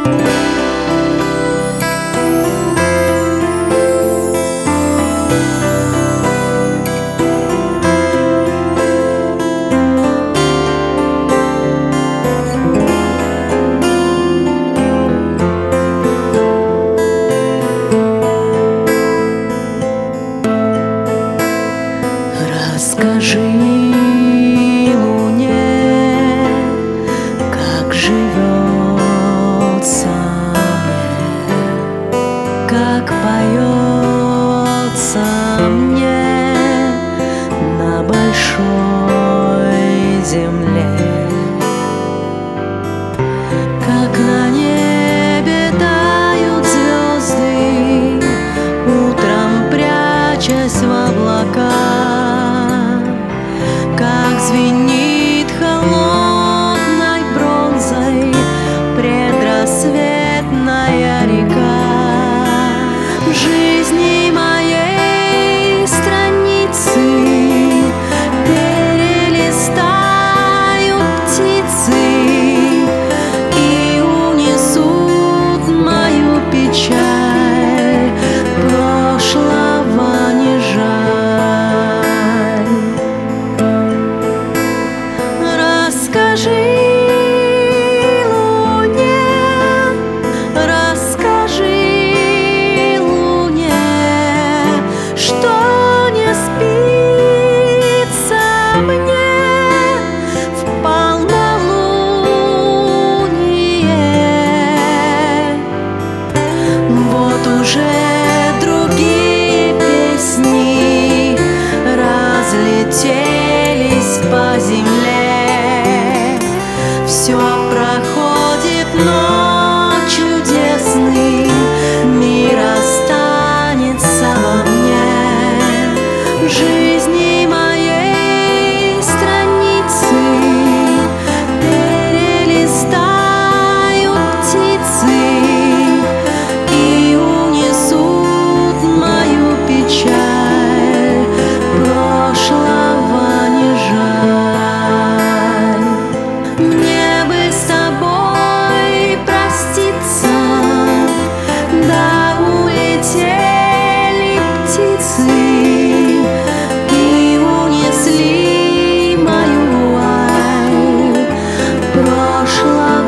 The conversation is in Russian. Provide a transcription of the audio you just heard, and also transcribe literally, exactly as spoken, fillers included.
Скажи луне, как живется мне, как поется мне на большой земле, как на небе тают звезды, утром прячась в облака. Как звенит холодной бронзой предрассветная река, в жизни моей страницы перелистают птицы и унесут мою печаль, прошлого не жаль. Расскажи луне, расскажи луне, что не спится мне в полнолуние. Вот уже другие песни разлетелись по земле. Все проходит, но чудесный мир останется во мне. В жизни моей страницы перелистают птицы и унесут мою печаль, прошлого не жаль. Мне бы с тобой проститься, да улетели птицы и унесли мою вуаль, прошлое.